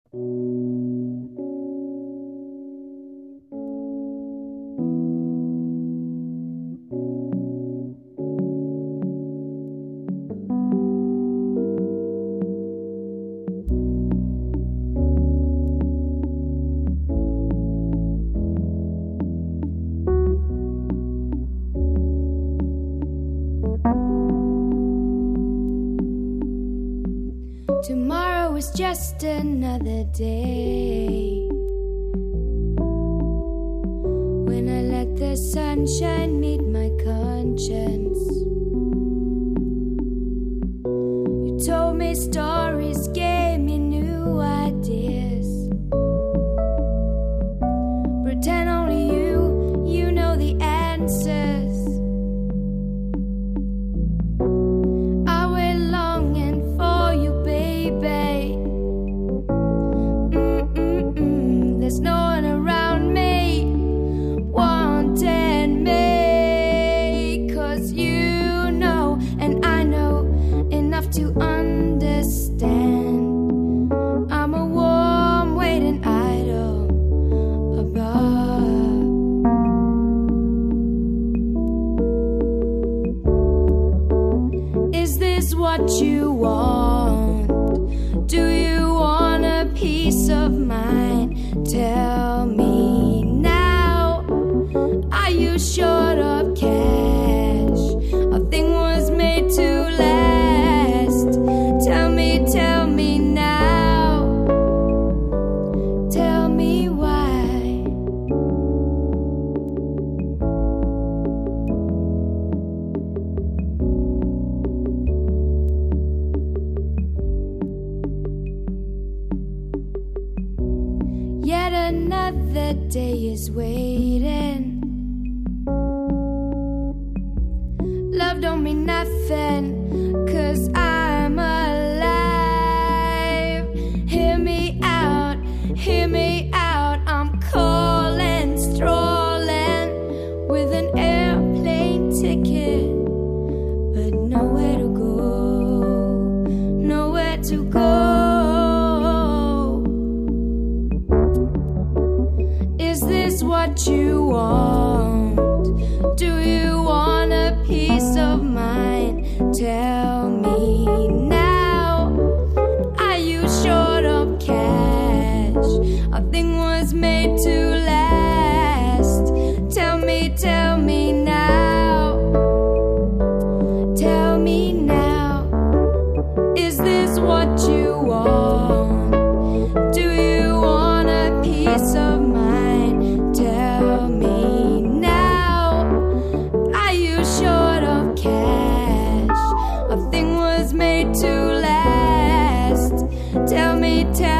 Tomorrow is just another day when I let the sunshine meet my conscience. You told me stories, gave me new ideas. Pretend only you know the answers. There's no one around me wanting me, 'cause you know and I know enough to understand. I'm a warm waiting idol above. Is this what you want? Do you want a peace of mind? Tell me now, are you short of cash? A thing was made to last. Tell me now. Tell me why. Yet another day is waiting. Love don't mean nothing, 'cause I'm alive. Hear me out, I'm calling, strolling with an airplane ticket, but nowhere to go, nowhere to go. Is this what you want? Do you want a peace of mind? Tell me now, are you short of cash? A thing was made to last. Tell me now. Tell me now. Is this what you want? Do you want a peace of mind? Tell me now, are you short of cash? A thing was made to last. Tell me